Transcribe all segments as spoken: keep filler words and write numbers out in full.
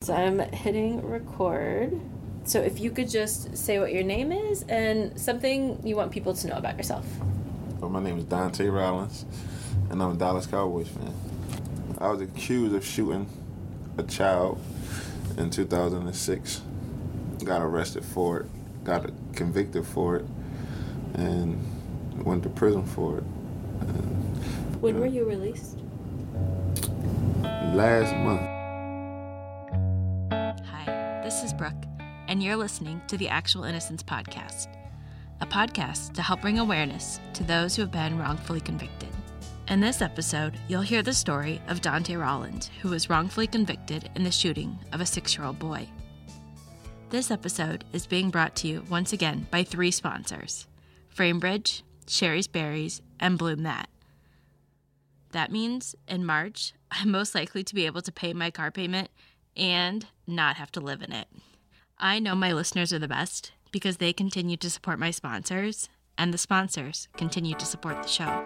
so I'm hitting record. So if you could just say what your name is and something you want people to know about yourself. Well, my name is Dante Rollins, and I'm a Dallas Cowboys fan. I was accused of shooting a child in two thousand six. Got arrested for it, got convicted for it, and went to prison for it. And, when uh, were you released? Last month. Hi, this is Brooke, and you're listening to the Actual Innocence Podcast, a podcast to help bring awareness to those who have been wrongfully convicted. In this episode, you'll hear the story of Dante Rollins, who was wrongfully convicted in the shooting of a six-year-old boy. This episode is being brought to you once again by three sponsors: Framebridge, Sherry's Berries, and Bloom That. That means in March, I'm most likely to be able to pay my car payment and not have to live in it. I know my listeners are the best because they continue to support my sponsors, and the sponsors continue to support the show.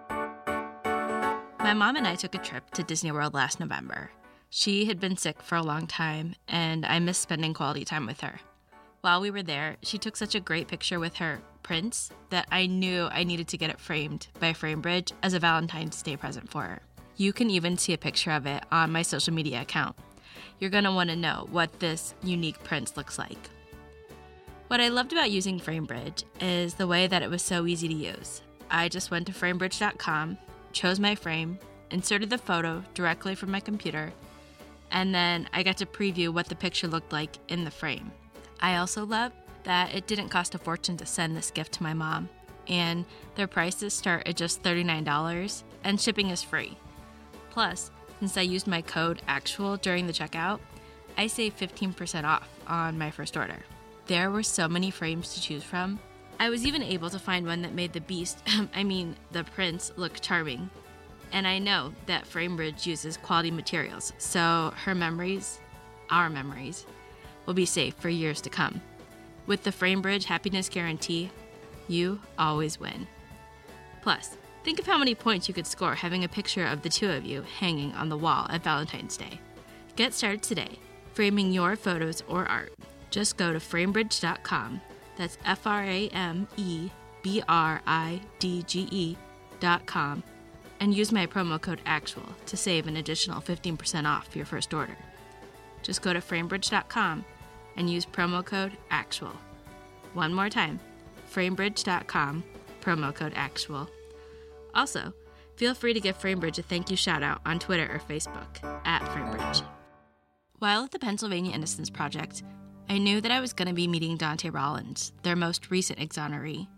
My mom and I took a trip to Disney World last November. She had been sick for a long time, and I missed spending quality time with her. While we were there, she took such a great picture with her prince that I knew I needed to get it framed by Framebridge as a Valentine's Day present for her. You can even see a picture of it on my social media account. You're going to want to know what this unique prince looks like. What I loved about using Framebridge is the way that it was so easy to use. I just went to framebridge dot com, chose my frame, inserted the photo directly from my computer, and then I got to preview what the picture looked like in the frame. I also love that it didn't cost a fortune to send this gift to my mom, and their prices start at just thirty-nine dollars, and shipping is free. Plus, since I used my code ACTUAL during the checkout, I saved fifteen percent off on my first order. There were so many frames to choose from. I was even able to find one that made the beast, I mean the prince, look charming. And I know that Framebridge uses quality materials, so her memories, our memories, will be safe for years to come. With the Framebridge Happiness Guarantee, you always win. Plus, think of how many points you could score having a picture of the two of you hanging on the wall at Valentine's Day. Get started today, framing your photos or art. Just go to framebridge dot com, that's F R A M E B R I D G E dot com, and use my promo code ACTUAL to save an additional fifteen percent off your first order. Just go to framebridge dot com and use promo code ACTUAL. One more time, framebridge dot com, promo code ACTUAL. Also, feel free to give Framebridge a thank you shout out on Twitter or Facebook, at Framebridge. While at the Pennsylvania Innocence Project, I knew that I was going to be meeting Dante Rollins, their most recent exoneree.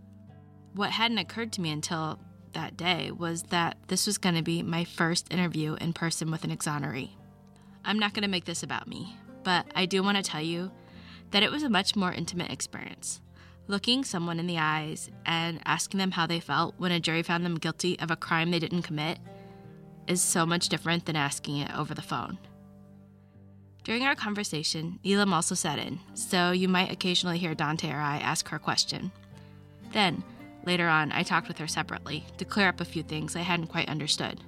What hadn't occurred to me until that day was that this was going to be my first interview in person with an exoneree. I'm not going to make this about me, but I do want to tell you that it was a much more intimate experience. Looking someone in the eyes and asking them how they felt when a jury found them guilty of a crime they didn't commit is so much different than asking it over the phone. During our conversation, Elam also sat in, so you might occasionally hear Dante or I ask her a question. Then, later on, I talked with her separately to clear up a few things I hadn't quite understood.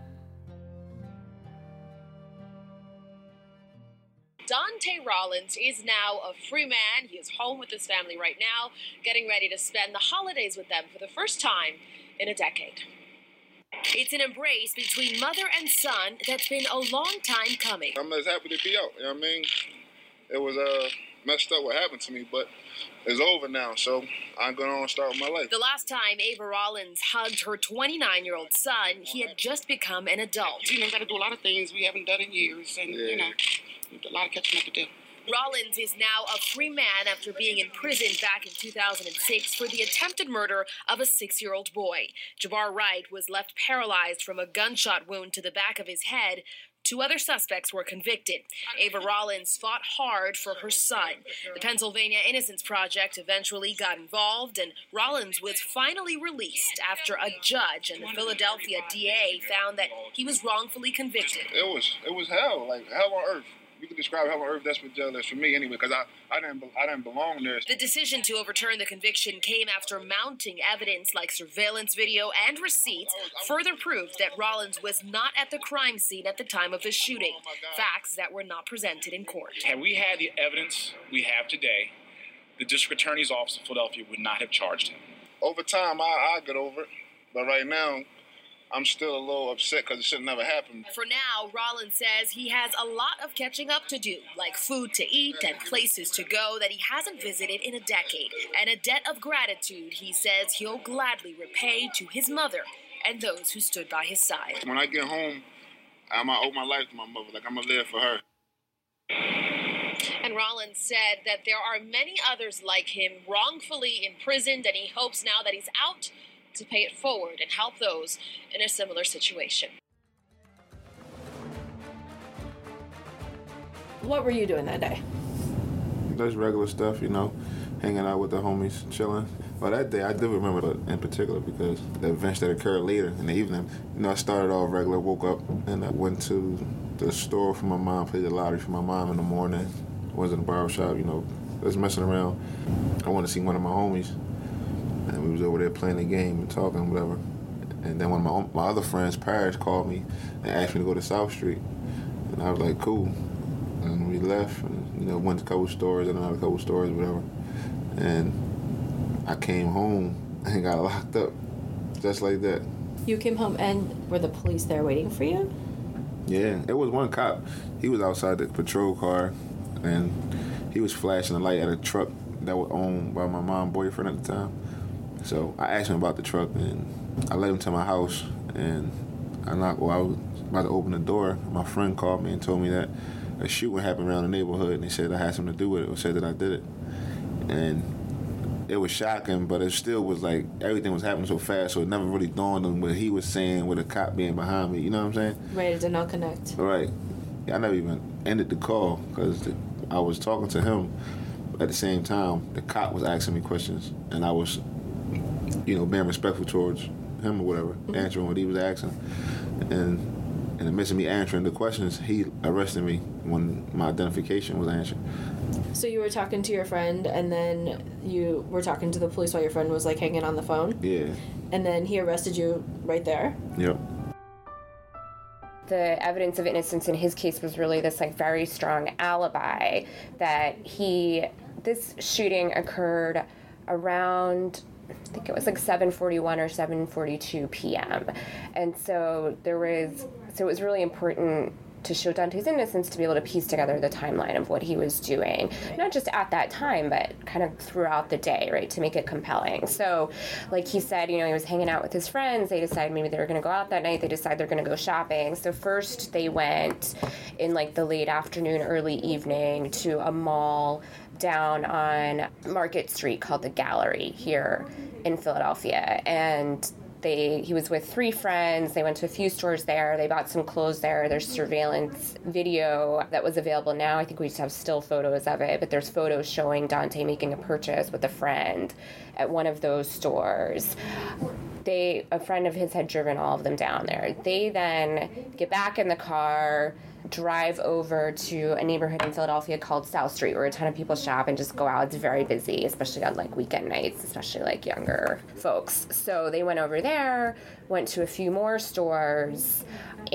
Dante Rollins is now a free man. He is home with his family right now, getting ready to spend the holidays with them for the first time in a decade. It's an embrace between mother and son that's been a long time coming. I'm just happy to be out, you know what I mean? It was uh, messed up what happened to me, but it's over now, so I'm going to start with my life. The last time Ava Rollins hugged her twenty-nine-year-old son, he had just become an adult. You know, got to do a lot of things we haven't done in years, and, yeah. you know, a lot of catching up to do. Rollins is now a free man after being in prison back in two thousand six for the attempted murder of a six-year-old boy. Jabbar Wright was left paralyzed from a gunshot wound to the back of his head. Two other suspects were convicted. Ava Rollins fought hard for her son. The Pennsylvania Innocence Project eventually got involved, and Rollins was finally released after a judge and the Philadelphia D A found that he was wrongfully convicted. It was, it was hell, like hell on earth. You could describe how Earth Desperate Jail is for me anyway, because I, I didn't I didn't belong there. The decision to overturn the conviction came after mounting evidence like surveillance video and receipts further proved that Rollins was not at the crime scene at the time of the shooting, facts that were not presented in court. Had we had the evidence we have today, the district attorney's office in Philadelphia would not have charged him. Over time, I, I get over it, but right now, I'm still a little upset because it should never happen. For now, Rollins says he has a lot of catching up to do, like food to eat and places to go that he hasn't visited in a decade, and a debt of gratitude he says he'll gladly repay to his mother and those who stood by his side. When I get home, I'm going to owe my life to my mother. Like, I'm going to live for her. And Rollins said that there are many others like him wrongfully imprisoned, and he hopes now that he's out to pay it forward and help those in a similar situation. What were you doing that day? Just regular stuff, you know, hanging out with the homies, chilling. Well, that day I do remember it in particular because the events that occurred later in the evening. You know, I started off regular, woke up, and I went to the store for my mom, played the lottery for my mom in the morning. Was in the barbershop, you know, just messing around. I wanted to see one of my homies. And we was over there playing the game and talking and whatever. And then one of my, my other friends, Parrish, called me and asked me to go to South Street. And I was like, cool. And we left and, you know, went to a couple stores and another couple stores, whatever. And I came home and got locked up, just like that. You came home and were the police there waiting for you? Yeah, it was one cop. He was outside the patrol car and he was flashing a light at a truck that was owned by my mom's boyfriend at the time. So I asked him about the truck, and I led him to my house, and I knocked, well, I was about to open the door. My friend called me and told me that a shooting happened around the neighborhood, and he said I had something to do with it, or said that I did it. And it was shocking, but it still was like everything was happening so fast, so it never really dawned on what he was saying with a cop being behind me, you know what I'm saying? Right, it did not connect. Right. I never even ended the call, because I was talking to him. At the same time, the cop was asking me questions, and I was, you know, being respectful towards him or whatever, mm-hmm. answering what he was asking. And in the midst of me answering the questions, he arrested me when my identification was answered. So you were talking to your friend, and then you were talking to the police while your friend was, like, hanging on the phone? Yeah. And then he arrested you right there? Yep. The evidence of innocence in his case was really this, like, very strong alibi that he, this shooting occurred around, I think it was like seven forty-one or seven forty-two p.m. And so there was, so it was really important to show Dante's innocence to be able to piece together the timeline of what he was doing, not just at that time, but kind of throughout the day, right, to make it compelling. So, like he said, you know, he was hanging out with his friends. They decided maybe they were going to go out that night. They decided they're going to go shopping. So first they went in, like, the late afternoon, early evening to a mall down on Market Street called the Gallery here in Philadelphia. And They, he was with three friends. They went to a few stores there. They bought some clothes there. There's surveillance video that was available now. I think we just have still photos of it, but there's photos showing Dante making a purchase with a friend at one of those stores. They, a friend of his had driven all of them down there. They then get back in the car, drive over to a neighborhood in Philadelphia called South Street, where a ton of people shop and just go out. It's very busy, especially on, like, weekend nights, especially, like, younger folks. So they went over there, went to a few more stores,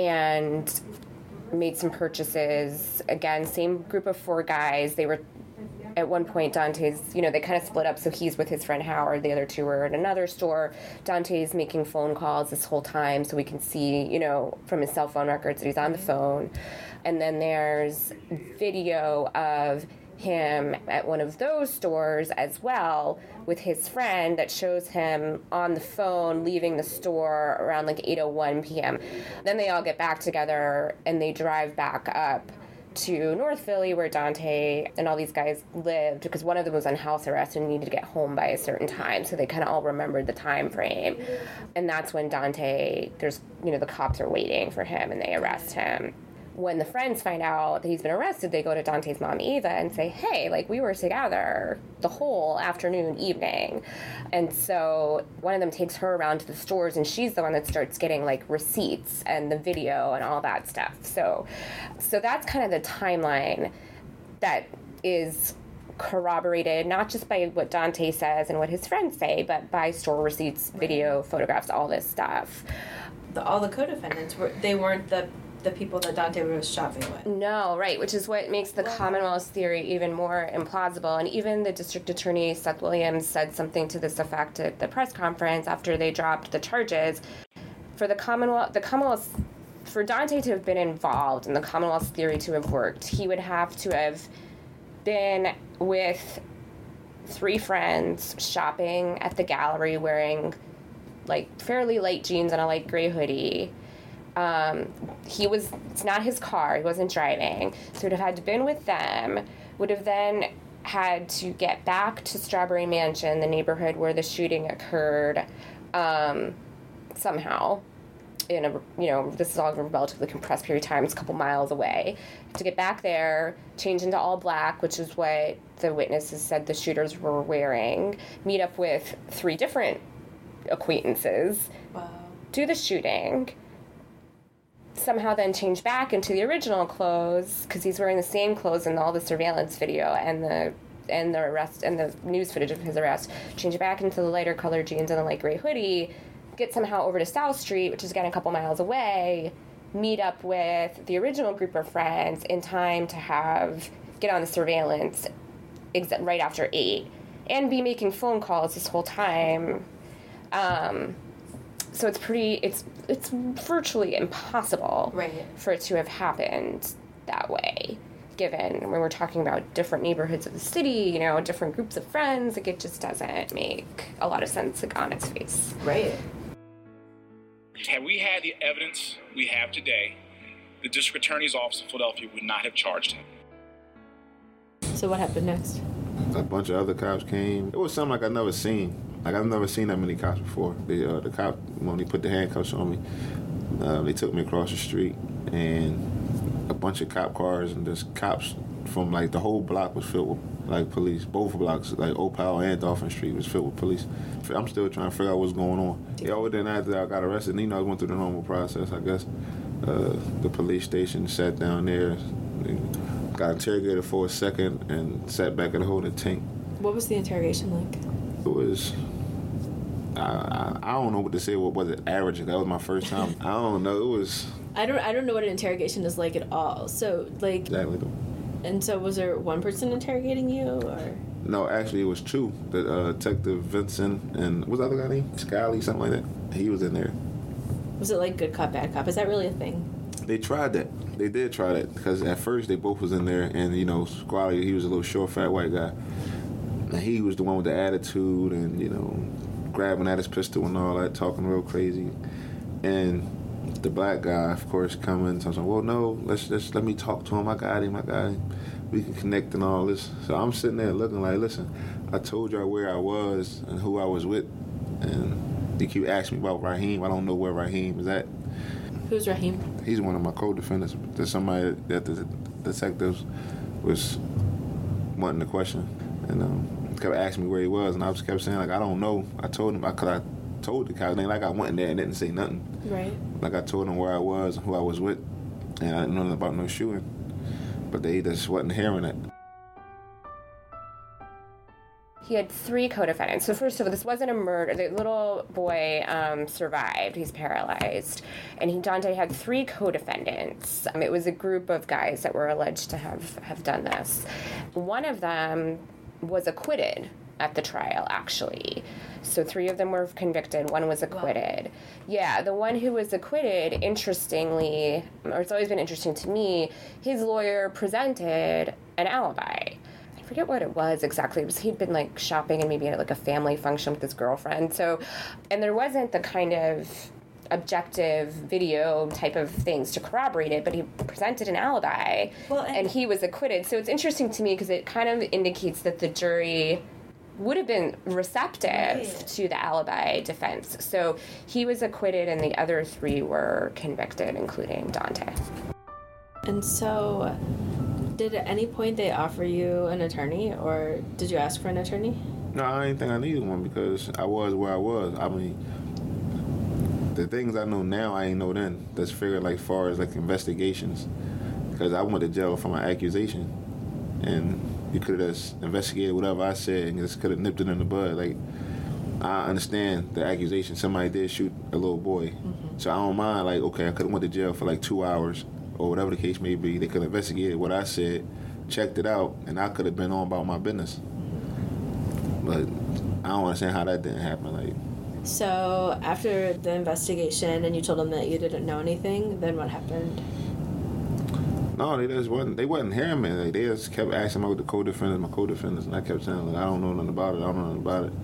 and made some purchases. Again, same group of four guys. They were, at one point, Dante's, you know, they kind of split up, so he's with his friend Howard. The other two were at another store. Dante's making phone calls this whole time, so we can see, you know, from his cell phone records that he's on the phone. And then there's video of him at one of those stores as well with his friend that shows him on the phone leaving the store around like eight oh one p.m. Then they all get back together and they drive back up to North Philly where Dante and all these guys lived, because one of them was on house arrest and needed to get home by a certain time, so they kind of all remembered the time frame. And that's when Dante, there's, you know, the cops are waiting for him and they arrest him. when the friends find out that he's been arrested, they go to Dante's mom, Eva, and say, hey, like, we were together the whole afternoon, evening. And so one of them takes her around to the stores, and she's the one that starts getting, like, receipts and the video and all that stuff. So, so that's kind of the timeline that is corroborated, not just by what Dante says and what his friends say, but by store receipts, video, photographs, all this stuff. The, all the co-defendants, were, they weren't the the people that Dante was shopping with. No, right, which is what makes the Wow. Commonwealth's theory even more implausible. And even the district attorney, Seth Williams, said something to this effect at the press conference after they dropped the charges. For the Commonwealth, the Commonwealth, for Dante to have been involved and the Commonwealth's theory to have worked, he would have to have been with three friends shopping at the gallery wearing, like, fairly light jeans and a light gray hoodie. Um, he was, it's not his car, he wasn't driving, so would have had to been with them, would have then had to get back to Strawberry Mansion, the neighborhood where the shooting occurred, um, somehow, in a, you know, this is all a relatively compressed period of time, it's a couple miles away, to get back there, change into all black, which is what the witnesses said the shooters were wearing, meet up with three different acquaintances, Wow. do the shooting, somehow then change back into the original clothes because he's wearing the same clothes in all the surveillance video and the and the arrest and the news footage of his arrest. Change it back into the lighter colored jeans and the light gray hoodie. Get somehow over to South Street, which is again a couple miles away. Meet up with the original group of friends in time to have get on the surveillance ex- right after eight, and be making phone calls this whole time. Um, So it's pretty, it's it's virtually impossible Right. for it to have happened that way, given when we're talking about different neighborhoods of the city, you know, different groups of friends, like it just doesn't make a lot of sense, like, on its face. Right. Had we had the evidence we have today, the district attorney's office in Philadelphia would not have charged him. So what happened next? A bunch of other cops came. It was something like I'd never seen. Like, I've never seen that many cops before. They, uh, the cop, when they put the handcuffs on me, uh, they took me across the street, and a bunch of cop cars, and just cops from, like, the whole block was filled with, like, police. Both blocks, like Opal and Dolphin Street, was filled with police. I'm still trying to figure out what's going on. Yeah, well, then after I got arrested, and, you know, I went through the normal process, I guess. Uh, the police station sat down there, got interrogated for a second, and sat back in the holding tank. What was the interrogation like? It was, I, I, I don't know what to say. What was it? Average. That was my first time. I don't know. It was. I don't. I don't know what an interrogation is like at all. So like. Exactly. And so was there one person interrogating you, or? No, actually, it was two. The uh, Detective Vincent and what's the other guy name? Scally, something like that. He was in there. Was it like good cop, bad cop? Is that really a thing? They tried that. They did try that because at first they both was in there, and you know, Squally, he was a little short, fat white guy. And he was the one with the attitude and, you know, grabbing at his pistol and all that, talking real crazy. And the black guy, of course, coming, so I'm saying, well, no, let's just let me talk to him. I got him, I got him. We can connect and all this. So I'm sitting there looking like, listen, I told y'all where I was and who I was with. And they keep asking me about Raheem. I don't know where Raheem is at. Who's Raheem? He's one of my co-defendants. There's somebody that the detectives was wanting to question. And, um, kept asking me where he was, and I just kept saying, like, I don't know. I told him, because I told the cops, like I went in there and didn't say nothing. Right. Like, I told him where I was and who I was with, and I didn't know nothing about no shooting. But they just wasn't hearing it. He had three co-defendants. So first of all, this wasn't a murder. The little boy um, survived. He's paralyzed. And he, Dante had three co-defendants. Um, it was a group of guys that were alleged to have, have done this. One of them was acquitted at the trial, actually. So three of them were convicted, one was acquitted. Wow. Yeah, the one who was acquitted, interestingly, or it's always been interesting to me, his lawyer presented an alibi. I forget what it was exactly. It was he'd been like shopping and maybe at like a family function with his girlfriend. So, and there wasn't the kind of objective video type of things to corroborate it, but he presented an alibi, well, and, and he was acquitted. So it's interesting to me because it kind of indicates that the jury would have been receptive right. to the alibi defense. So he was acquitted and the other three were convicted, including Dante. And so, did at any point they offer you an attorney, or did you ask for an attorney? No, I didn't think I needed one because I was where I was. I mean, the things I know now, I ain't know then. That's figured like far as like investigations, because I went to jail for my accusation, and you could have just investigated whatever I said and just could have nipped it in the bud. Like, I understand the accusation. Somebody did shoot a little boy, mm-hmm. so I don't mind. Like, okay, I could have went to jail for like two hours or whatever the case may be. They could have investigated what I said, checked it out, and I could have been on about my business. But I don't understand how that didn't happen. Like, so after the investigation, and you told them that you didn't know anything, then what happened? No, they just wasn't. They wasn't hearing me. Like, they just kept asking about the co-defendants, my co-defendants, and I kept saying, like, I don't know nothing about it. I don't know nothing about it.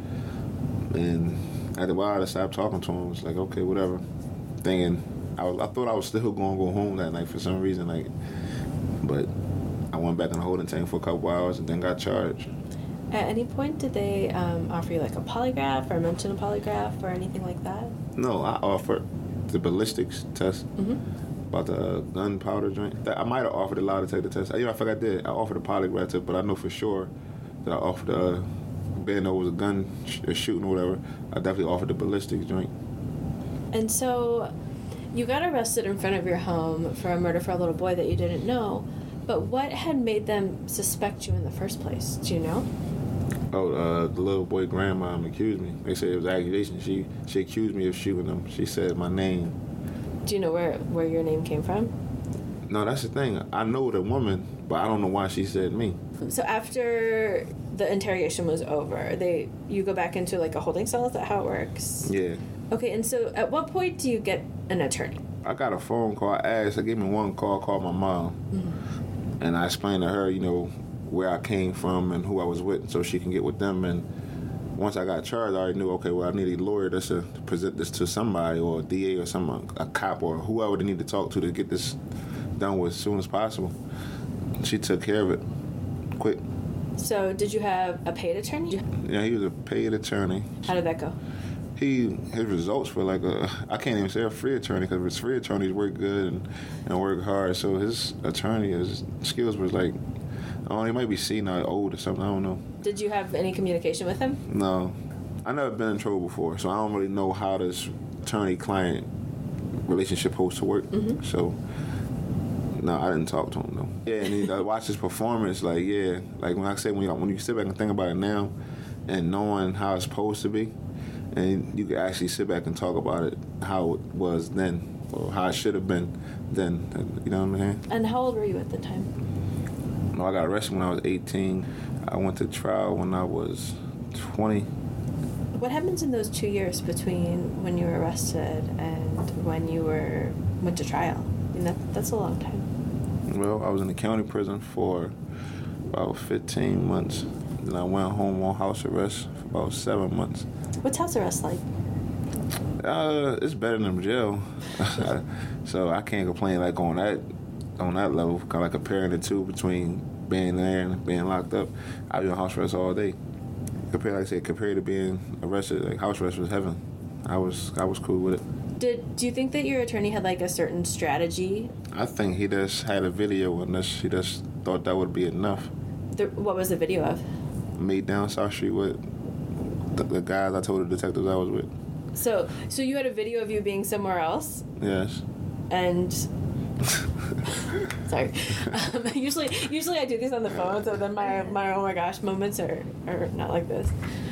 And after a while, I stopped talking to them. It's like, okay, whatever. Thinking, I, was, I thought I was still going to go home that night for some reason. Like, but I went back in the holding tank for a couple hours and then got charged. At any point, did they um, offer you like a polygraph or mention a polygraph or anything like that? No, I offered the ballistics test mm-hmm. about the uh, gunpowder joint. I might have offered a lie detector test. You know, I forgot I did. I offered a polygraph test, but I know for sure that I offered a, being though it was a gun sh- shooting or whatever, I definitely offered the ballistics joint. And so you got arrested in front of your home for a murder for a little boy that you didn't know, but what had made them suspect you in the first place? Do you know? Oh, uh, the little boy grandmom accused me. They said it was an accusation. She she accused me of shooting him. She said my name. Do you know where, where your name came from? No, that's the thing. I know the woman, but I don't know why she said me. So after the interrogation was over, they you go back into like a holding cell? Is that how it works? Yeah. Okay, and so at what point do you get an attorney? I got a phone call. I asked. I gave me one call, called my mom. Mm-hmm. And I explained to her, you know, where I came from and who I was with so she can get with them. And once I got charged, I already knew, okay, well, I need a lawyer that's to present this to somebody or a D A or some a cop or whoever they need to talk to to get this done with as soon as possible. She took care of it quick. So did you have a paid attorney? Yeah, he was a paid attorney. How did that go? He his results were like a I can't even say a free attorney because his free attorneys work good and, and work hard. So his attorney, his skills was like, I don't know, he might be senile, old or something. I don't know. Did you have any communication with him? No, I never been in trouble before, so I don't really know how this attorney-client relationship supposed to work. Mm-hmm. So. No, I didn't talk to him though. Yeah, and he, I watched his performance. Like, yeah, like when I say when you when you sit back and think about it now, and knowing how it's supposed to be, and you can actually sit back and talk about it how it was then, or how it should have been then. You know what I'm saying? And how old were you at the time? No, I got arrested when I was eighteen. I went to trial when I was twenty. What happens in those two years between when you were arrested and when you were went to trial? I mean, that that's a long time. Well, I was in the county prison for about fifteen months. Then I went home on house arrest for about seven months. What's house arrest like? Uh, it's better than jail. So I can't complain like on that on that level. Kind of like comparing the two between being there and being locked up. I be on house arrest all day. Compared, like I said, compared to being arrested, like house arrest was heaven. I was I was cool with it. Did do you think that your attorney had like a certain strategy? I think he just had a video and this, he just thought that would be enough. The, what was the video of? Me down South Street with the, the guys I told the detectives I was with. So, so you had a video of you being somewhere else? Yes. And sorry, um, usually usually I do these on the phone, so then my my oh my gosh moments are, are not like this.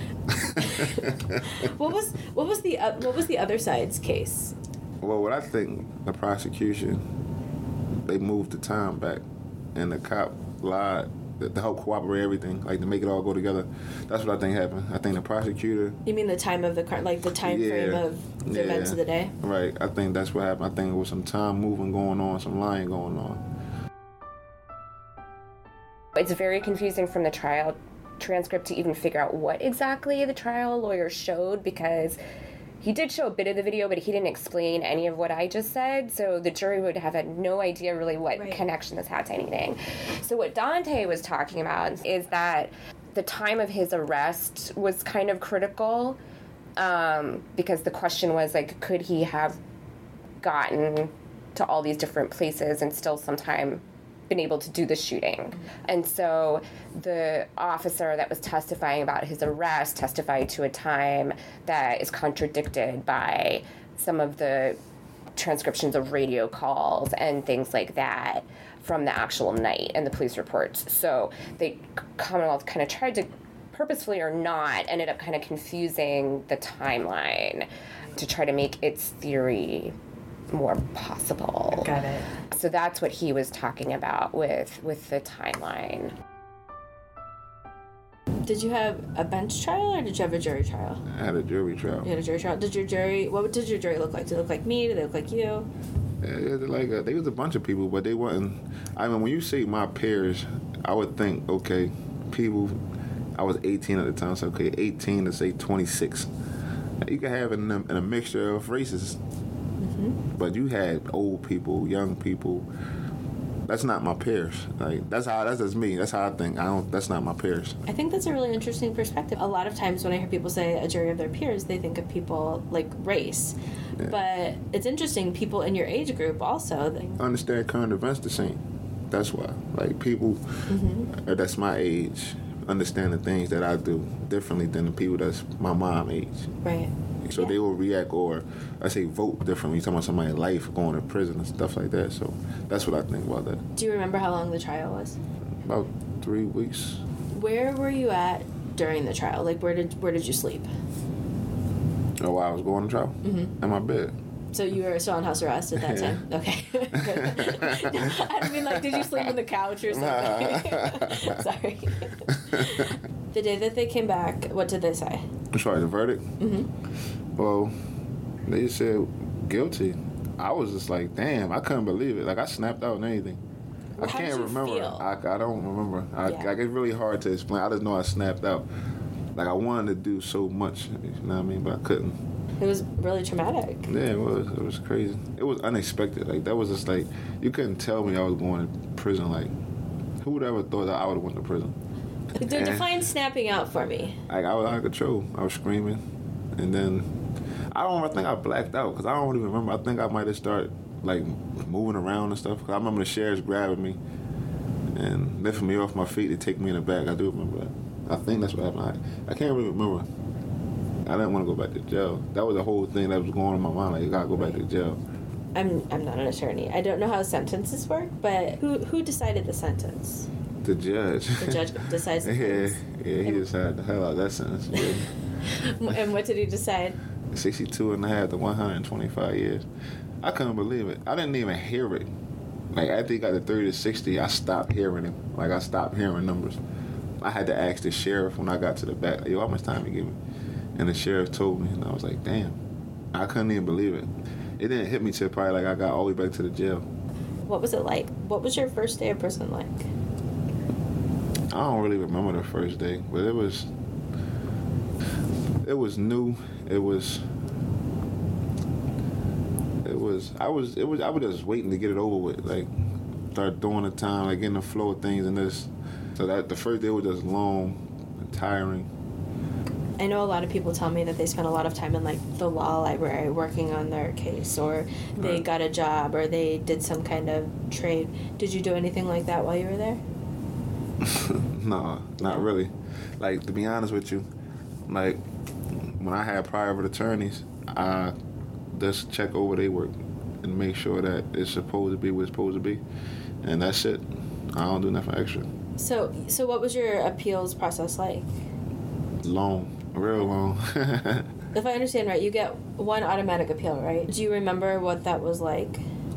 what was what was the uh, what was the other side's case? Well, what I think the prosecution, they moved the time back, and the cop lied to help cooperate everything, like to make it all go together. That's what I think happened. I think the prosecutor. You mean the time of the car, like the time yeah, frame of the yeah, events of the day? Right. I think that's what happened. I think it was some time moving going on, some lying going on. It's very confusing from the trial transcript to even figure out what exactly the trial lawyer showed, because he did show a bit of the video, but he didn't explain any of what I just said, so the jury would have had no idea really what right. connection this had to anything. So what Dante was talking about is that the time of his arrest was kind of critical, um, because the question was, like, could he have gotten to all these different places and still sometime been able to do the shooting. And so the officer that was testifying about his arrest testified to a time that is contradicted by some of the transcriptions of radio calls and things like that from the actual night and the police reports. So the Commonwealth kind of tried to, purposefully or not, ended up kind of confusing the timeline to try to make its theory more possible. Got it. So that's what he was talking about with with the timeline. Did you have a bench trial or did you have a jury trial? I had a jury trial. You had a jury trial. Did your jury? What did your jury look like? Did it look like me? Did they look like you? Yeah, it was like a, they was a bunch of people, but they wasn't. I mean, when you say my peers, I would think, okay, people. I was eighteen at the time, so okay, eighteen to say twenty-six. You can have in a, in a mixture of races, mm-hmm. but you had old people, young people. That's not my peers. Like that's how that's just me. That's how I think. I don't. That's not my peers. I think that's a really interesting perspective. A lot of times when I hear people say a jury of their peers, they think of people like race. Yeah. But it's interesting. People in your age group also they understand current events the same. That's why. Like people mm-hmm. that's my age understand the things that I do differently than the people that's my mom age. Right. So yeah. they will react or, I say, vote differently. You're talking about somebody's life going to prison and stuff like that. So that's what I think about that. Do you remember how long the trial was? About three weeks. Where were you at during the trial? Like, where did where did you sleep? Oh, while I was going to trial? Mm-hmm. In my bed. So you were still on house arrest at that time? Okay. I mean, like, did you sleep on the couch or something? Sorry. The day that they came back, what did they say? Sorry, the verdict? Mm-hmm. Well, they said guilty. I was just like, damn, I couldn't believe it. Like, I snapped out and anything. Well, I how can't did you remember. Feel? I, I don't remember. I, yeah. Like, it's really hard to explain. I just know I snapped out. Like, I wanted to do so much, you know what I mean, but I couldn't. It was really traumatic. Yeah, it was. It was crazy. It was unexpected. Like, that was just like, you couldn't tell me I was going to prison. Like, who would ever thought that I would have went to prison? And define snapping out for me. Like, I was out of control. I was screaming. And then, I don't I think I blacked out, because I don't even remember. I think I might have started, like, moving around and stuff. Because I remember the sheriffs grabbing me and lifting me off my feet to take me in the back. I do remember that. I think that's what happened. I, I can't really remember. I didn't want to go back to jail. That was the whole thing that was going on in my mind. Like, you gotta go back to jail. I'm I'm not an attorney. I don't know how sentences work, but who who decided the sentence? The judge. The judge decides the yeah, sentence. Yeah, he decided the hell out of that sentence. Yeah. And what did he decide? sixty-two and a half to one hundred twenty-five years. I couldn't believe it. I didn't even hear it. Like, after he got to thirty to sixty, I stopped hearing him. Like, I stopped hearing numbers. I had to ask the sheriff when I got to the back, like, yo, how much time you give me? And the sheriff told me, and I was like, damn. I couldn't even believe it. It didn't hit me till probably like I got all the way back to the jail. What was it like? What was your first day of prison like? I don't really remember the first day, but it was, it was new. It was, it was, I was, it was, I was just waiting to get it over with. Like, start doing the time, like getting the flow of things and this. So that the first day was just long and tiring. I know a lot of people tell me that they spent a lot of time in, like, the law library working on their case, or they right. got a job, or they did some kind of trade. Did you do anything like that while you were there? No, not no. really. Like, to be honest with you, like, when I had private attorneys, I just check over their work and make sure that it's supposed to be what it's supposed to be. And that's it. I don't do nothing extra. So, so what was your appeals process like? Long. Real long. If I understand right, you get one automatic appeal, right? Do you remember what that was like?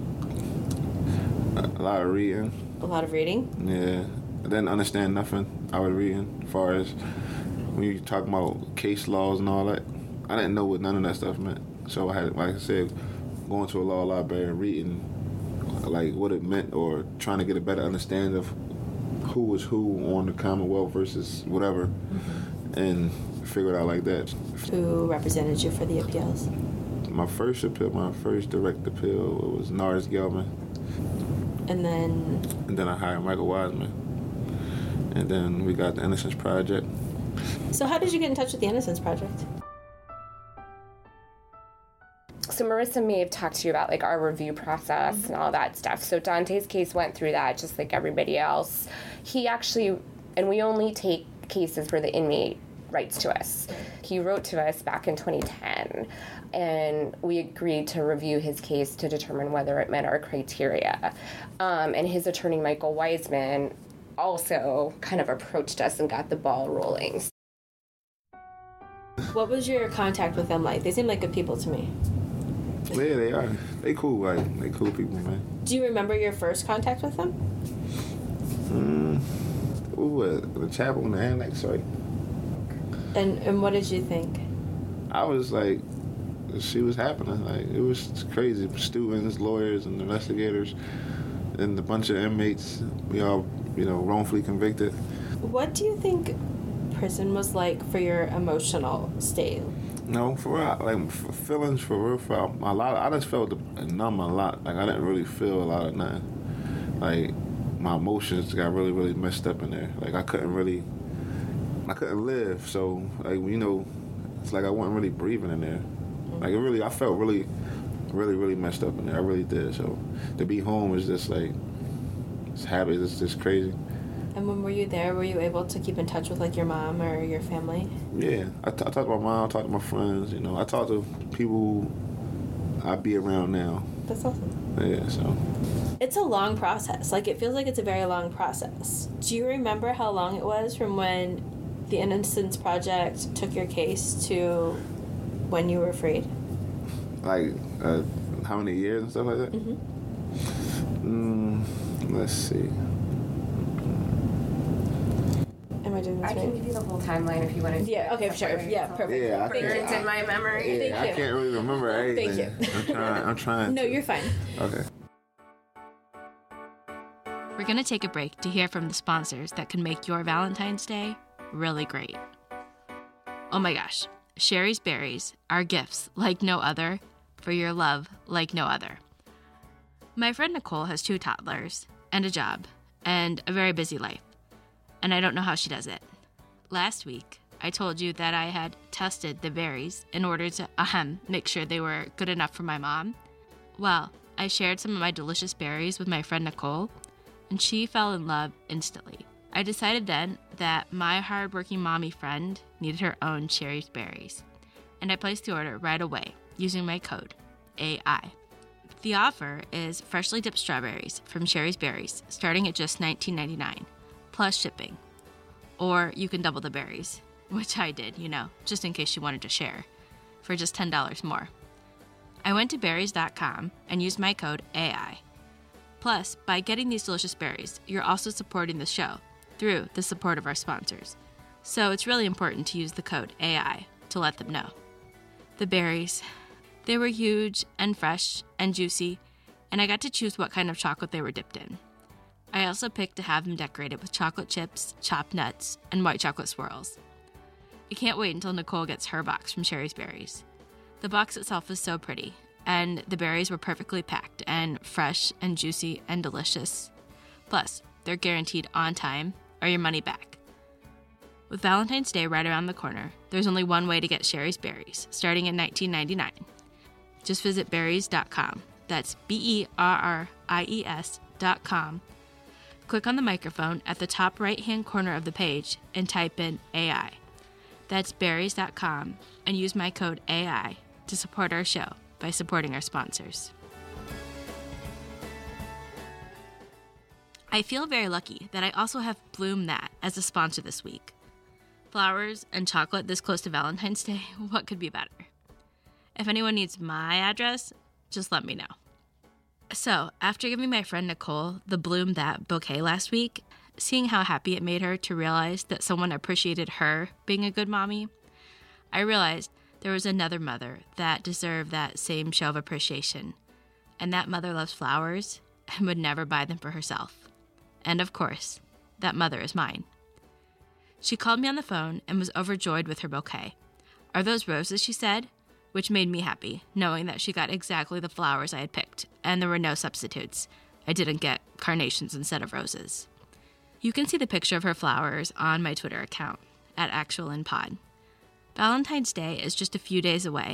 A lot of reading. A lot of reading? Yeah. I didn't understand nothing I was reading as far as when you talk about case laws and all that. I didn't know what none of that stuff meant. So I had, like I said, going to a law library and reading like what it meant, or trying to get a better understanding of who was who on the Commonwealth versus whatever. Mm-hmm. And figure it out like that. Who represented you for the appeals? My first appeal, my first direct appeal, it was Norris Gelman. And then? And then I hired Michael Wiseman. And then we got the Innocence Project. So how did you get in touch with the Innocence Project? So Marissa may have talked to you about like our review process and all that stuff. So Dante's case went through that just like everybody else. He actually, and we only take cases where the inmate writes to us. He wrote to us back in twenty ten, and we agreed to review his case to determine whether it met our criteria. Um, and his attorney, Michael Wiseman, also kind of approached us and got the ball rolling. What was your contact with them like? They seem like good people to me. Yeah, they are. They cool, like, they cool people, man. Do you remember your first contact with them? Mm, ooh, uh, the chapel in the annex, right? And and what did you think? I was like, she was happening. Like, it was crazy. Students, lawyers, and investigators, and a bunch of inmates. We all, you know, wrongfully convicted. What do you think prison was like for your emotional state? No, for real, like for feelings for real, for a lot. I just felt numb a lot. Like I didn't really feel a lot of nothing. Like my emotions got really, really messed up in there. Like I couldn't really, I couldn't live. So like you know, it's like I wasn't really breathing in there. Like it really, I felt really, really, really messed up in there. I really did. So to be home was just like, it's happy. It's just crazy. And when were you there, were you able to keep in touch with, like, your mom or your family? Yeah. I, t- I talked to my mom, I talked to my friends, you know. I talked to people who I be around now. That's awesome. Yeah, so. It's a long process. Like, it feels like it's a very long process. Do you remember how long it was from when the Innocence Project took your case to when you were freed? Like, uh, how many years and stuff like that? Mm-hmm. Mm, let's see. Am I doing this I right? can give you the whole timeline if you want to. Yeah, okay, sure. Yeah, perfect. Yeah, I Thank you. It's in my memory. Yeah, Thank I you. can't really remember everything. Thank you. I'm trying. I'm trying. No, to. you're fine. Okay. We're going to take a break to hear from the sponsors that can make your Valentine's Day really great. Oh my gosh, Sherry's Berries are gifts like no other for your love like no other. My friend Nicole has two toddlers and a job and a very busy life, and I don't know how she does it. Last week, I told you that I had tested the berries in order to, ahem, make sure they were good enough for my mom. Well, I shared some of my delicious berries with my friend Nicole, and she fell in love instantly. I decided then that my hardworking mommy friend needed her own Sherry's Berries, and I placed the order right away using my code A I. The offer is freshly dipped strawberries from Sherry's Berries, starting at just nineteen ninety-nine dollars, plus shipping. Or you can double the berries, which I did, you know, just in case you wanted to share, for just ten dollars more. I went to berries dot com and used my code A I. Plus, by getting these delicious berries, you're also supporting the show through the support of our sponsors. So it's really important to use the code A I to let them know. The berries, they were huge and fresh and juicy, and I got to choose what kind of chocolate they were dipped in. I also picked to have them decorated with chocolate chips, chopped nuts, and white chocolate swirls. I can't wait until Nicole gets her box from Sherry's Berries. The box itself is so pretty, and the berries were perfectly packed and fresh and juicy and delicious. Plus, they're guaranteed on time or your money back. With Valentine's Day right around the corner, there's only one way to get Sherry's Berries, starting at nineteen ninety-nine dollars. Just visit berries dot com. That's B E R R I E S dot com. Click on the microphone at the top right-hand corner of the page and type in A I. That's berries dot com, and use my code A I to support our show by supporting our sponsors. I feel very lucky that I also have Bloom That as a sponsor this week. Flowers and chocolate this close to Valentine's Day, what could be better? If anyone needs my address, just let me know. So, after giving my friend Nicole the Bloom That bouquet last week, seeing how happy it made her to realize that someone appreciated her being a good mommy, I realized there was another mother that deserved that same show of appreciation, and that mother loves flowers and would never buy them for herself. And of course, that mother is mine. She called me on the phone and was overjoyed with her bouquet. "Are those roses?" she said, which made me happy, knowing that she got exactly the flowers I had picked, and there were no substitutes. I didn't get carnations instead of roses. You can see the picture of her flowers on my Twitter account, at ActualInPod. Valentine's Day is just a few days away,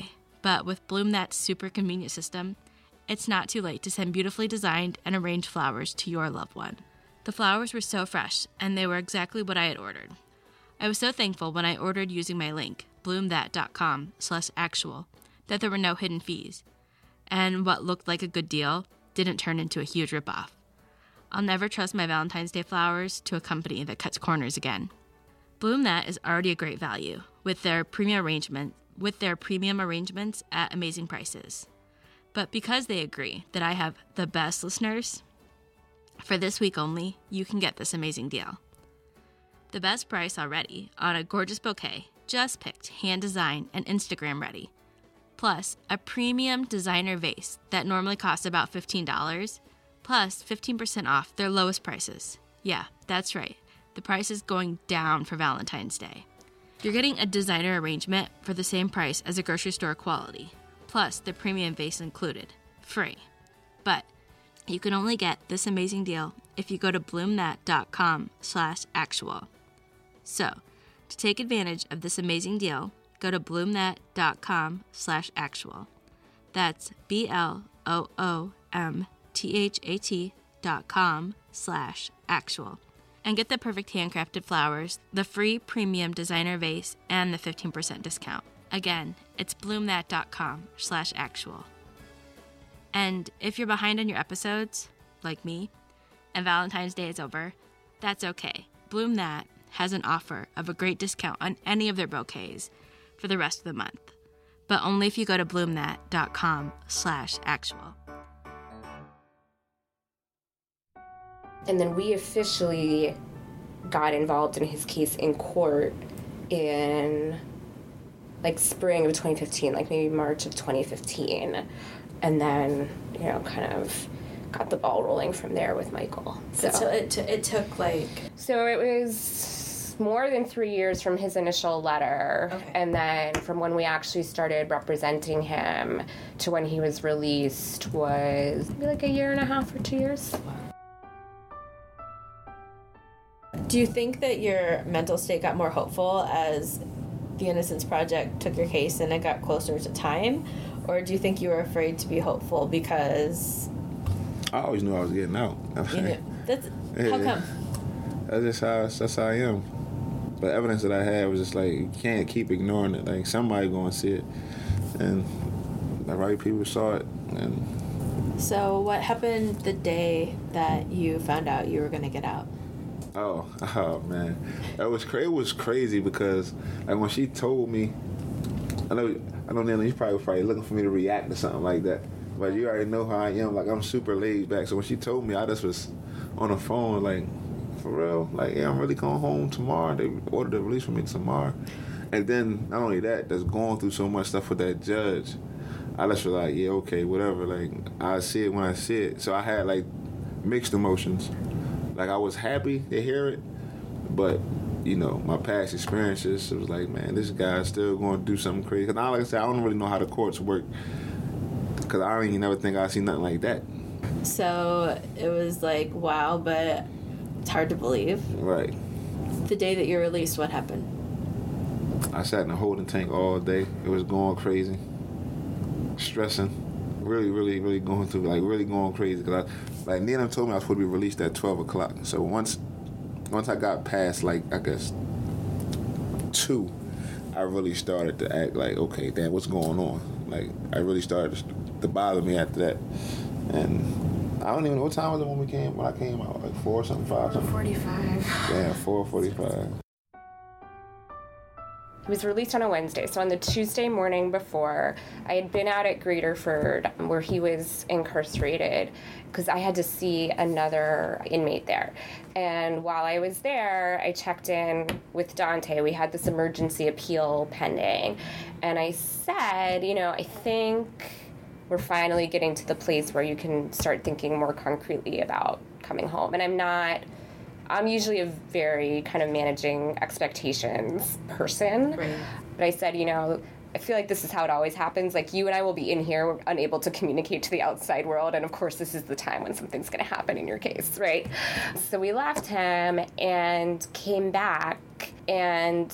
But with BloomThat's super convenient system, it's not too late to send beautifully designed and arranged flowers to your loved one. The flowers were so fresh, and they were exactly what I had ordered. I was so thankful when I ordered using my link, bloomthat.com slash actual, that there were no hidden fees, and what looked like a good deal didn't turn into a huge ripoff. I'll never trust my Valentine's Day flowers to a company that cuts corners again. BloomThat is already a great value with their premium arrangement, with their premium arrangements at amazing prices. But because they agree that I have the best listeners, for this week only, you can get this amazing deal. The best price already on a gorgeous bouquet, just picked, hand-designed, and Instagram-ready. Plus, a premium designer vase that normally costs about fifteen dollars, plus fifteen percent off their lowest prices. Yeah, that's right. The price is going down for Valentine's Day. You're getting a designer arrangement for the same price as a grocery store quality, plus the premium vase included, free. But you can only get this amazing deal if you go to bloomthat.com slash actual. So, to take advantage of this amazing deal, go to bloomthat.com slash actual. That's B L O O M T H A T dot com slash actual. And get the perfect handcrafted flowers, the free premium designer vase, and the fifteen percent discount. Again, it's bloomthat.com slash actual. And if you're behind on your episodes, like me, and Valentine's Day is over, that's okay. BloomThat has an offer of a great discount on any of their bouquets for the rest of the month, but only if you go to bloomthat.com slash actual. And then we officially got involved in his case in court in like spring of twenty fifteen, like maybe March of twenty fifteen. And then, you know, kind of got the ball rolling from there with Michael. So, so it, t- it took like... So it was more than three years from his initial letter. Okay. And then from when we actually started representing him to when he was released was maybe like a year and a half or two years. Do you think that your mental state got more hopeful as the Innocence Project took your case and it got closer to time? Or do you think you were afraid to be hopeful because... I always knew I was getting out. You knew. That's, yeah. How come? That's just how, that's how I am. The evidence that I had was just like, you can't keep ignoring it. Like, somebody going to see it. And the right people saw it. And So what happened the day that you found out you were going to get out? Oh, oh man, that was cra- it was crazy because like when she told me, I know, I know, Nana, you probably was probably looking for me to react to something like that, but you already know how I am. Like I'm super laid back. So when she told me, I just was on the phone, like, for real, like yeah, I'm really going home tomorrow. They ordered the release for me tomorrow, and then not only that, that's going through so much stuff with that judge. I just was like, yeah, okay, whatever. Like I see it when I see it. So I had like mixed emotions. Like, I was happy to hear it, but, you know, my past experiences, it was like, man, this guy's still going to do something crazy. Because, like I said, I don't really know how the courts work, because I don't even never think I'd seen nothing like that. So it was like, wow, but it's hard to believe. Right. The day that you were released, what happened? I sat in a holding tank all day. It was going crazy. Stressing. Really, really, really going through, like, really going crazy. Because, I, like, Nina told me I was supposed to be released at twelve o'clock. So once once I got past, like, I guess, two, I really started to act like, okay, damn, what's going on? Like, I really started to, to bother me after that. And I don't even know, what time was it when we came, when I came out? Like, four something, five something? four forty-five. Yeah, four forty-five. He was released on a Wednesday, so on the Tuesday morning before, I had been out at Graterford where he was incarcerated because I had to see another inmate there. And while I was there, I checked in with Dante. We had this emergency appeal pending. And I said, you know, I think we're finally getting to the place where you can start thinking more concretely about coming home. And I'm not... I'm usually a very kind of managing expectations person. Right. But I said, you know, I feel like this is how it always happens. Like, you and I will be in here unable to communicate to the outside world. And, of course, this is the time when something's going to happen in your case, right? So we left him and came back. And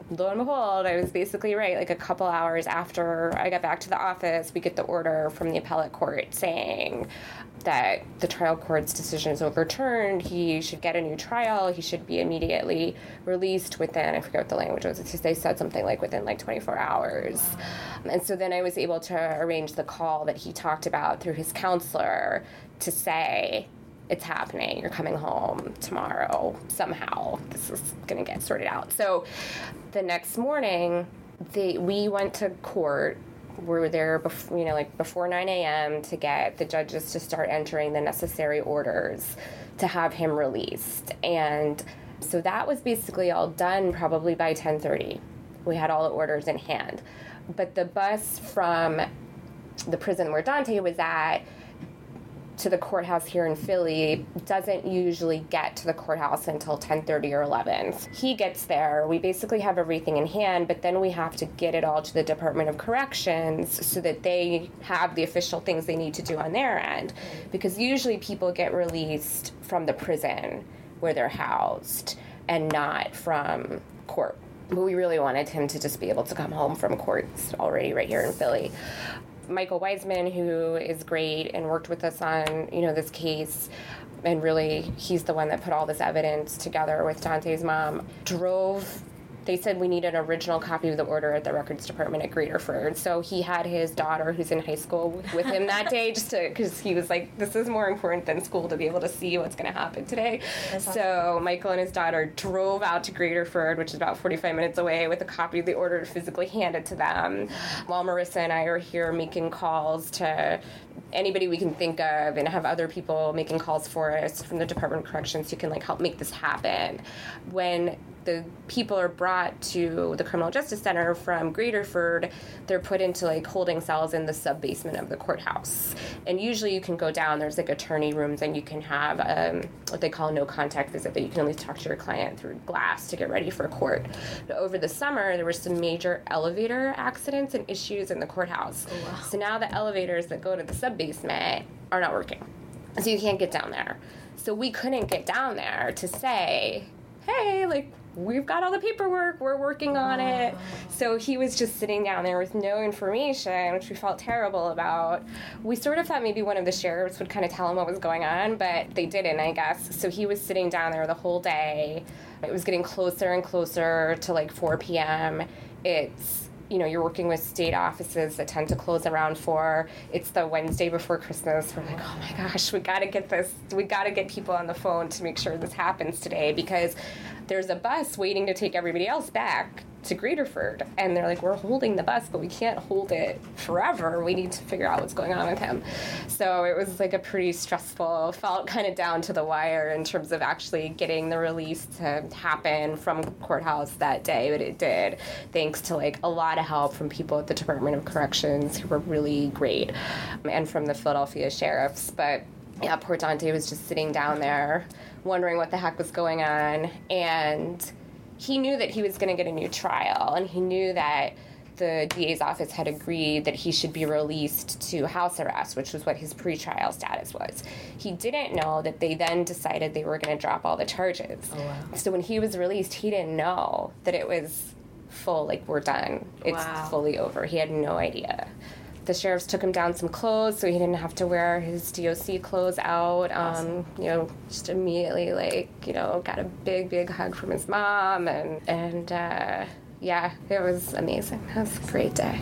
lo and behold, I was basically right. Like a couple hours after I got back to the office, we get the order from the appellate court saying that the trial court's decision is overturned. He should get a new trial. He should be immediately released within, I forget what the language was. They said something like within like twenty-four hours. And so then I was able to arrange the call that he talked about through his counselor to say, it's happening. You're coming home tomorrow. Somehow this is going to get sorted out. So the next morning, they, we went to court. We were there, before, you know, like before nine a.m. to get the judges to start entering the necessary orders to have him released. And so that was basically all done probably by ten thirty. We had all the orders in hand. But the bus from the prison where Dante was at to the courthouse here in Philly doesn't usually get to the courthouse until ten thirty or eleven. He gets there, we basically have everything in hand, but then we have to get it all to the Department of Corrections so that they have the official things they need to do on their end. Because usually people get released from the prison where they're housed and not from court. But we really wanted him to just be able to come home from court already right here in Philly. Michael Wiseman, who is great and worked with us on, you know, this case, and really he's the one that put all this evidence together with Dante's mom, drove. They said we need an original copy of the order at the records department at Graterford. So he had his daughter, who's in high school, with him that day, just to, because he was like, this is more important than school to be able to see what's going to happen today. That's so awesome. Michael and his daughter drove out to Graterford, which is about forty-five minutes away, with a copy of the order to physically hand it to them, while Marissa and I are here making calls to anybody we can think of and have other people making calls for us from the Department of Corrections who can like help make this happen. When the people are brought to the Criminal Justice Center from Graterford, they're put into like holding cells in the sub-basement of the courthouse. And usually you can go down, there's like attorney rooms, and you can have um, what they call a no-contact visit, that you can only talk to your client through glass to get ready for court. But over the summer, there were some major elevator accidents and issues in the courthouse. Oh, wow. So now the elevators that go to the sub-basement are not working. So you can't get down there. So we couldn't get down there to say, hey, like, we've got all the paperwork, we're working on it. So he was just sitting down there with no information, which we felt terrible about. We sort of thought maybe one of the sheriffs would kind of tell him what was going on, but they didn't, I guess. So he was sitting down there the whole day. It was getting closer and closer to like four p.m. It's, you know, you're working with state offices that tend to close around four. It's the Wednesday before Christmas. We're like, oh my gosh, we gotta get this, we gotta get people on the phone to make sure this happens today, because there's a bus waiting to take everybody else back to Graterford. And they're like, we're holding the bus, but we can't hold it forever. We need to figure out what's going on with him. So it was like a pretty stressful, felt kind of down to the wire in terms of actually getting the release to happen from courthouse that day, but it did, thanks to like a lot of help from people at the Department of Corrections who were really great, and from the Philadelphia sheriffs. But yeah, poor Dante was just sitting down there wondering what the heck was going on, and he knew that he was going to get a new trial, and he knew that the D A's office had agreed that he should be released to house arrest, which was what his pretrial status was. He didn't know that they then decided they were going to drop all the charges. Oh, wow. So when he was released, he didn't know that it was full, like, we're done. It's wow. fully over. He had no idea. The sheriffs took him down some clothes so he didn't have to wear his D O C clothes out. Um, you know, just immediately, like, you know, got a big, big hug from his mom. And, and uh, yeah, it was amazing. It was a great day.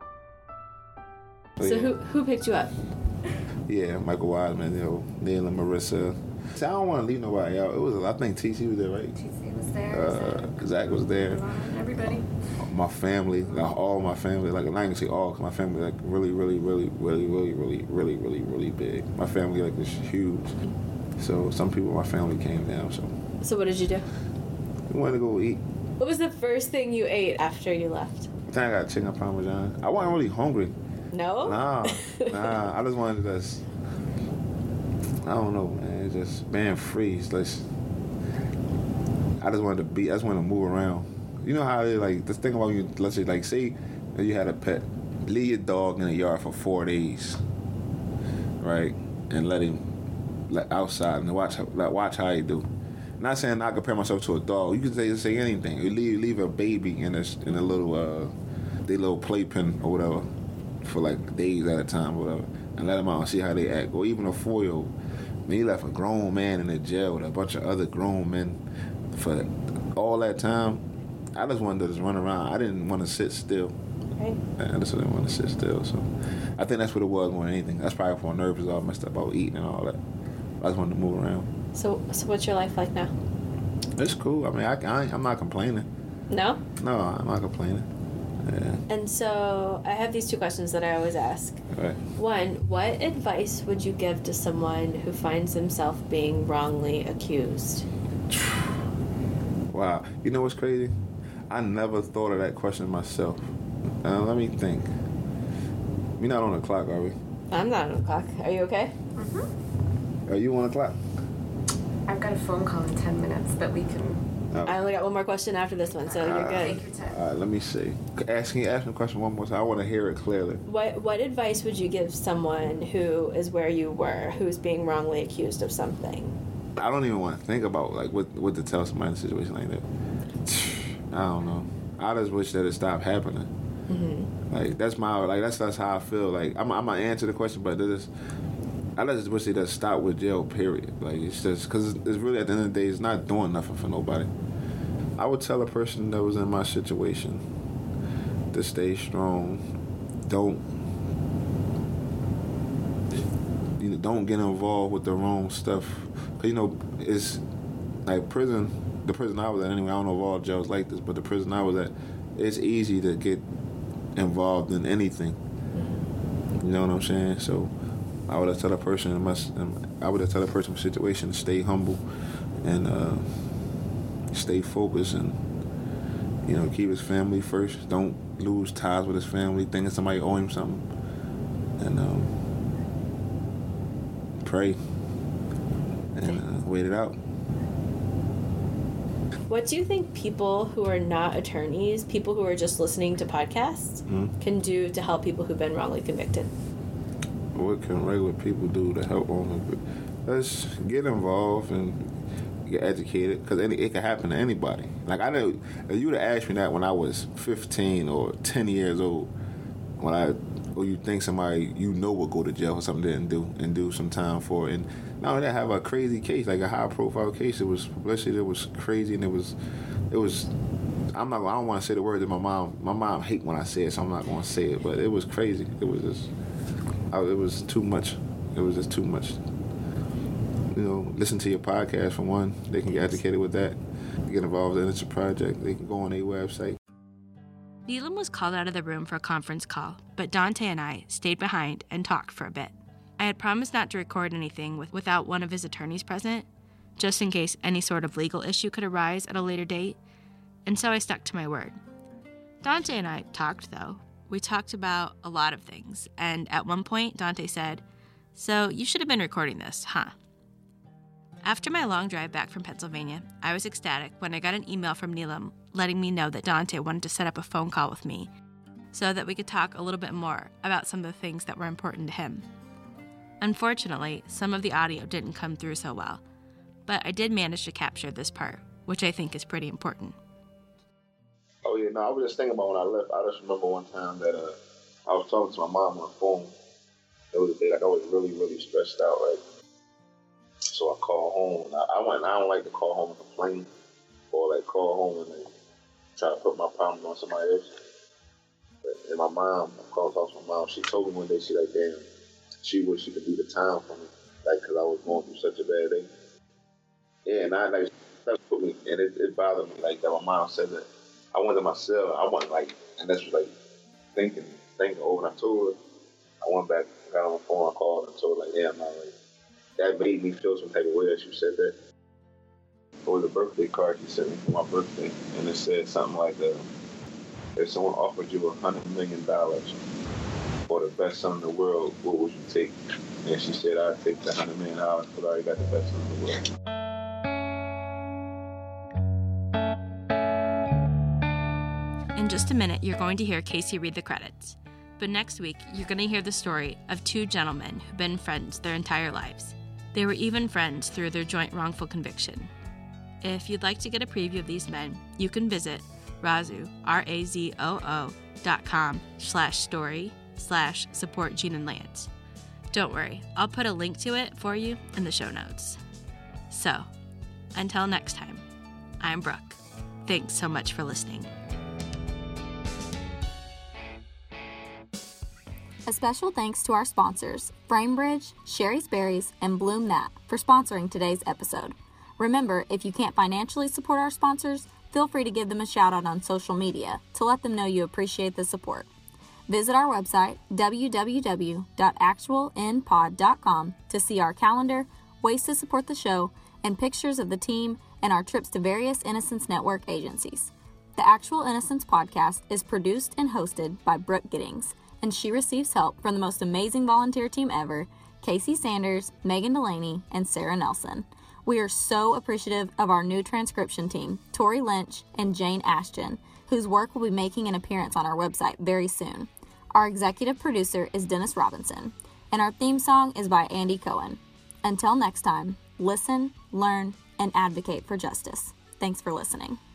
So who who picked you up? Yeah, Michael Wiseman, you know, Neil and Marissa. See, I don't want to leave nobody out. It was, I think T C was there, right? T C was there. Uh, Zach was there. Everybody. My family, like all my family, like I'm not gonna say all, cause my family like really, really, really, really, really, really, really, really, really big. My family like was huge. So some people in my family came down. So. So what did you do? We wanted to go eat. What was the first thing you ate after you left? I think I got chicken parmesan. I wasn't really hungry. No? Nah, nah. I just wanted to just, I don't know, man. Just being free. It's like, I just wanted to be, I just wanted to move around. You know how they like, this thing about you, let's say, like, say that you had a pet. Leave your dog in the yard for four days, right? And let him, let outside and watch, like, watch how he do. not saying I compare myself to a dog. You can say say anything. You leave leave a baby in a in a little uh, they little playpen or whatever for like days at a time, or whatever, and let them out and see how they act. Or even a four year old. I mean, he left a grown man in the jail with a bunch of other grown men for all that time. I just wanted to just run around. I didn't want to sit still. Right. I just didn't want to sit still. So I think that's what it was more than anything. That's probably for nerves was all messed up about eating and all that. I just wanted to move around. So, so what's your life like now? It's cool. I mean, I, I I'm not complaining. No? No, I'm not complaining. Yeah. And so I have these two questions that I always ask. Right. One, what advice would you give to someone who finds himself being wrongly accused? Wow. You know what's crazy? I never thought of that question myself. Uh, let me think. We're not on the clock, are we? I'm not on the clock. Are you okay? Mm-hmm. Are you on the clock? I've got a phone call in ten minutes, but we can... Oh. I only got one more question after this one, so you're good. All right, let me see. Ask me, ask me the question one more time. I want to hear it clearly. What What advice would you give someone who is where you were, who's being wrongly accused of something? I don't even want to think about like what what to tell somebody in a situation like that. I don't know. I just wish that it stopped happening. Mm-hmm. Like that's my like that's that's how I feel. Like I'm I'm gonna answer the question, but this. I just wish they just stop with jail, period. Like, it's just, because it's really, at the end of the day, it's not doing nothing for nobody. I would tell a person that was in my situation to stay strong. Don't, you know, don't get involved with the wrong stuff. Because, you know, it's, like, prison, the prison I was at anyway, I don't know if all jails like this, but the prison I was at, it's easy to get involved in anything. You know what I'm saying? So, I would have tell a person, I would have tell a person in a situation to stay humble and uh, stay focused and, you know, keep his family first. Don't lose ties with his family, thinking somebody owe him something. And um, pray and uh, wait it out. What do you think people who are not attorneys, people who are just listening to podcasts, mm-hmm. can do to help people who've been wrongly convicted? What can regular people do to help them? Let's get involved and get educated, because it can happen to anybody. Like, I know, if you would have asked me that when I was fifteen or ten years old, when I, or you think somebody you know will go to jail for something they didn't do and do some time for it. And now they have a crazy case, like a high profile case. It was publicity, it was crazy, and it was, it was, I'm not, I don't want to say the word that my mom, my mom hate when I say it, so I'm not going to say it, but it was crazy. It was just, I, it was too much. It was just too much. You know, listen to your podcast for one. They can get educated with that. Get involved in it's a project. They can go on their website. Neelam was called out of the room for a conference call, but Dante and I stayed behind and talked for a bit. I had promised not to record anything with, without one of his attorneys present, just in case any sort of legal issue could arise at a later date, and so I stuck to my word. Dante and I talked, though. We talked about a lot of things, and at one point, Dante said, "So you should have been recording this, huh?" After my long drive back from Pennsylvania, I was ecstatic when I got an email from Neelam letting me know that Dante wanted to set up a phone call with me so that we could talk a little bit more about some of the things that were important to him. Unfortunately, some of the audio didn't come through so well, but I did manage to capture this part, which I think is pretty important. Oh, yeah, no, I was just thinking about when I left. I just remember one time that uh, I was talking to my mom on the phone. It was a day, like, I was really, really stressed out, right? So I called home. And I, I went. I don't like to call home and complain, or like call home and like, try to put my problem on somebody else. But, and my mom, I called talk to my mom. She told me one day, she like, damn, she wished she could do the time for me, like, because I was going through such a bad day. Yeah, and I like that put me, and it, it bothered me like that. My mom said that. I went to my cell. I went like, and that's was like thinking, thinking over. And I told her. I went back, got on the phone, I called, and told her like, yeah, I'm not like. That made me feel some type of way that she said that. It was a birthday card she sent me for my birthday, and it said something like, uh, if someone offered you a hundred million dollars for the best son in the world, what would you take? And she said, I'd take the hundred million dollars because I already got the best son in the world. In just a minute, you're going to hear Casey read the credits. But next week, you're going to hear the story of two gentlemen who've been friends their entire lives. They were even friends through their joint wrongful conviction. If you'd like to get a preview of these men, you can visit Razoo, R A Z O O, dot com slash story slash support Gene and Lance. Don't worry, I'll put a link to it for you in the show notes. So, until next time, I'm Brooke. Thanks so much for listening. A special thanks to our sponsors, Framebridge, Sherry's Berries, and Bloom That, for sponsoring today's episode. Remember, if you can't financially support our sponsors, feel free to give them a shout out on social media to let them know you appreciate the support. Visit our website, w w w dot actual end pod dot com, to see our calendar, ways to support the show, and pictures of the team and our trips to various Innocence Network agencies. The Actual Innocence podcast is produced and hosted by Brooke Giddings, and she receives help from the most amazing volunteer team ever, Casey Sanders, Megan Delaney, and Sarah Nelson. We are so appreciative of our new transcription team, Tori Lynch and Jane Ashton, whose work will be making an appearance on our website very soon. Our executive producer is Dennis Robinson, and our theme song is by Andy Cohen. Until next time, listen, learn, and advocate for justice. Thanks for listening.